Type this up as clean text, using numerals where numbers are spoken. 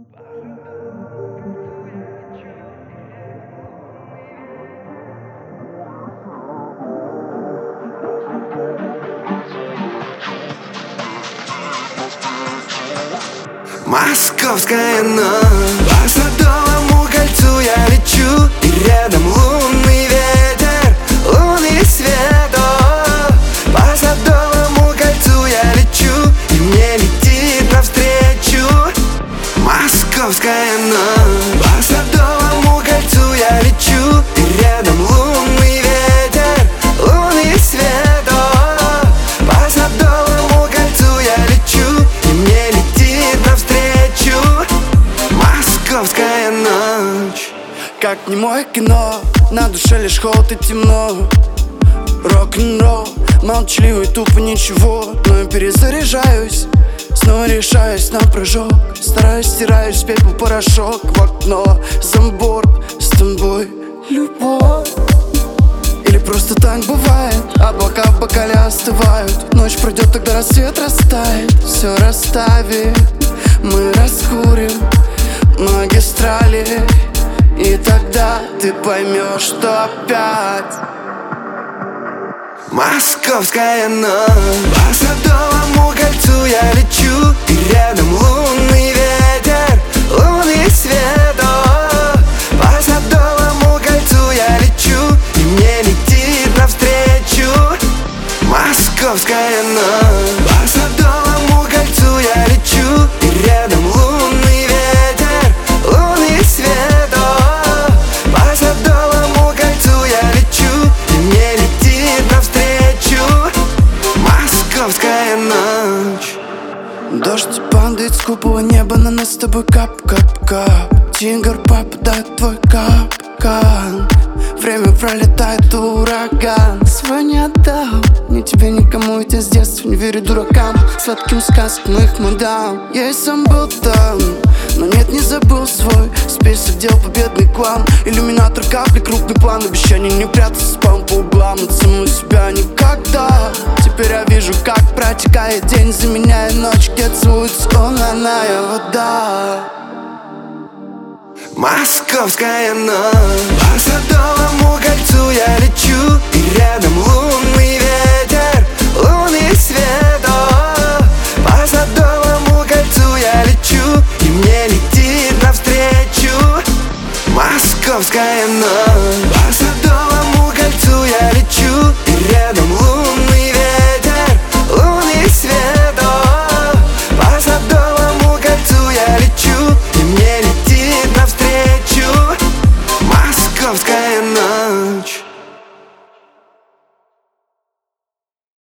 Московская ночь. По Садовому кольцу я лечу, и рядом лунный ветер, лунный свет. О, по Садовому кольцу я лечу, и мне летит навстречу московская ночь. По Садовому кольцу я лечу, и рядом лунный ветер, лунный свет. О, по Садовому кольцу я лечу, и мне летит навстречу московская ночь. Как немое кино, на душе лишь холод и темно. Рок-н-ролл, молчаливый, тупо ничего. Но я перезаряжаюсь, снова решаюсь на прыжок. Стараюсь, стираюсь, в пепел порошок. В окно, за борт, с тобой любовь. Или просто так бывает, облака в бокале остывают. Ночь пройдет, тогда рассвет растает. Все расставит, мы раскурим магистрали, и тогда ты поймешь, что опять московская ночь. По Садовому кольцу я лечу, и рядом лунный ветер, лунный свет. О, по Садовому кольцу я лечу, и мне летит навстречу московская ночь. По Садовому кольцу я лечу, и рядом лунный ветер, лунный свет. О, по Садовому кольцу я лечу, и мне летит навстречу московская ночь. Дождь падает с купола неба, на нас с тобой кап-кап-кап. Тигр попадает в твой капкан. Время пролетает, ураган. Свой не отдал, ни тебе, никому, ведь я с детства не верю дуракам, сладким сказкам их мадам. Я и сам был там, но нет, не забыл свой список дел, победный клан. Иллюминатор, капли, крупный план. Обещание не прятаться, спам по углам. От самого себя никогда. Теперь я вижу, как протекает день, заменяя ночь, где целуется лунная вода. Московская ночь. По Садовому кольцу я лечу, и рядом лунный